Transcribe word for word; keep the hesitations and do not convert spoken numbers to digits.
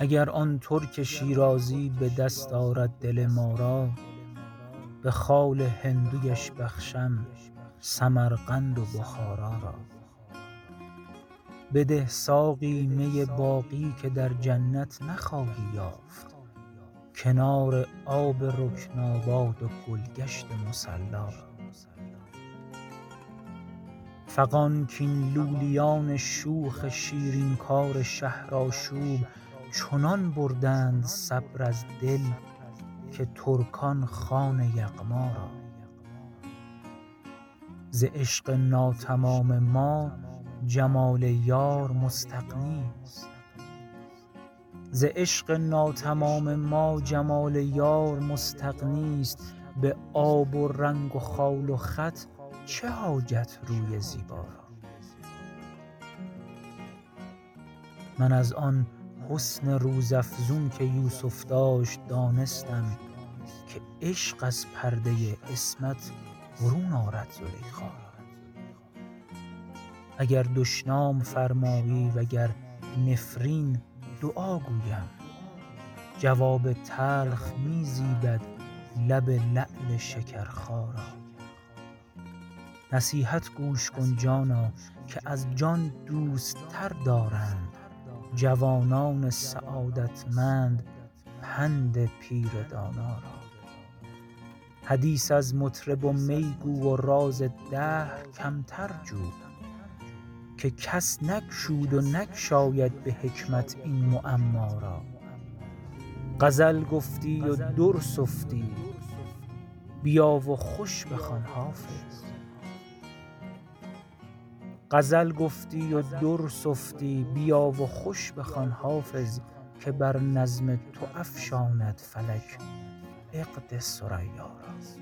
اگر آن ترک شیرازی به دست آرد دل ما را، به خال هندویش بخشم سمرقند و بخارا را. بده ساقی می باقی که در جنت نخواهی یافت، کنار آب رکناباد و گلگشت مصلا را. فغان کاین لولیان شوخ شیرین کار شهرآشوب چنان بردند صبر از دل که ترکان خوان یغما را. ز عشق ناتمام ما جمال یار مستغنی است، ز عشق ناتمام ما جمال یار مستغنی است. به آب و رنگ و خال و خط چه حاجت روی زیبا را. من از آن حسن روزافزون که یوسف داشت دانستم که عشق از پرده عصمت برون آرد زلیخا را. اگر دشنام فرمایی وگر نفرین دعا گویم، جواب تلخ می زیبد لب لعل شکرخا را. نصیحت گوش کن جانا که از جان دوست تر دارند جوانان سعادتمند پند پیر دانا را. حدیث از مطرب و می گو و راز دهر کمتر جو، که کس نگشود و نگشاید به حکمت این معما را. غزل گفتی و در سفتی بیا و خوش بخوان حافظ، غزل گفتی و در سفتی بیا و خوش بخوان حافظ، که بر نظم تو افشاند فلک عقد ثریا را.